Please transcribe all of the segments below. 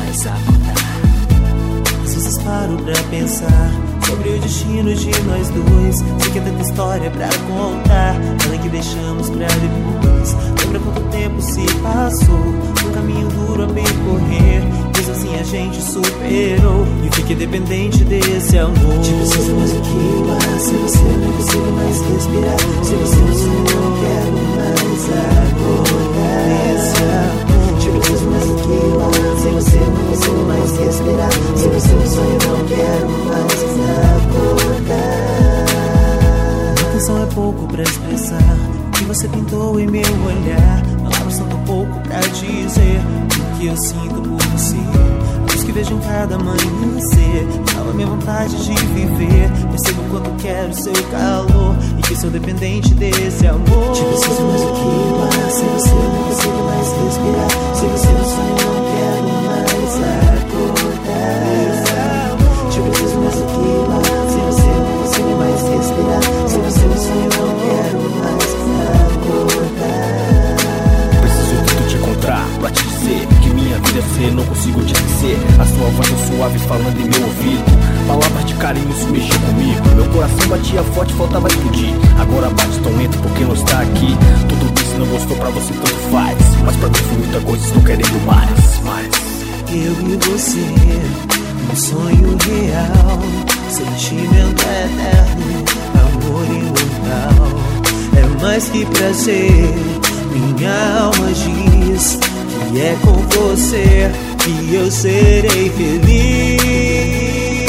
começa a acordar. Às vezes paro pra pensar sobre o destino de nós dois. Sei que é tanta história pra contar, ela que deixamos pra depois. Lembra quanto tempo se passou, um caminho duro a percorrer, mas assim a gente superou e fiquei dependente desse amor. Te preciso mais do que eu amo, sem você eu não consigo mais respirar. Se você não sonho, não quero mais acordar. Esse amor. Te preciso mais do que eu amo, sem você eu não consigo mais respirar. Se você não sonho, não quero mais acordar. A canção é pouco pra expressar o que você pintou em meu olhar. Palavras são tão pouco pra dizer o que eu sinto por você. Luz que vejo em cada amanhecer, fala a minha vontade de viver. Percebo o quanto quero seu calor e que sou dependente desse amor. Te preciso mais do que eu amo, sem você eu não consigo mais respirar. Se você não sonho, não quero mais acordar. Te preciso mais do que eu amo, sem você eu não consigo mais respirar. Se você não sonho, não quero mais acordar. Preciso tanto te encontrar pra te dizer que minha vida é você, não consigo te esquecer. A sua voz tão suave falando em meu ouvido, palavras de carinho se mexeu comigo. Meu coração batia forte, faltava explodir. Agora bate tão lento porque não está aqui. Tudo bem, se não gostou pra você tanto faz, mas pra mim foi muita coisa, estou querendo mais. Eu e você, um sonho real, sentimento eterno, amor imortal. É mais que prazer, minha alma diz que é com você que eu serei feliz.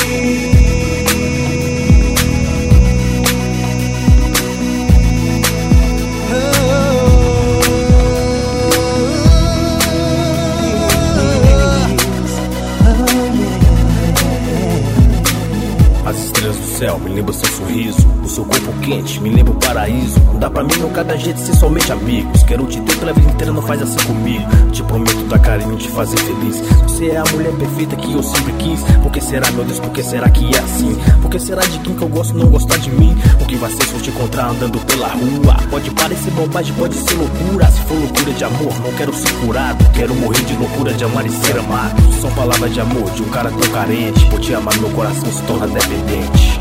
As estrelas do céu me lembram seu sorriso, o seu corpo quente me lembra o paraíso. Não dá pra mim não cada jeito ser somente amigos. Quero te ter pela vida inteira, não faz assim comigo. Te prometo dar carinho e te fazer feliz. Você é a mulher perfeita que eu sempre quis. Por que será, meu Deus, por que será que é assim? Por que será de quem que eu gosto não gostar de mim? O que vai ser se eu te encontrar andando pela rua? Pode parecer bobagem, pode ser loucura. Se for loucura de amor, não quero ser curado. Quero morrer de loucura de amar e ser amado. São palavras de amor de um cara tão carente. Por te amar meu coração se torna dependente.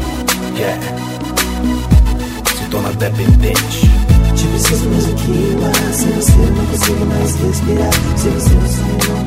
Se torna dependente. Te preciso mais do que eu amo, sem você eu não consigo mais respirar. Se você não sonha, não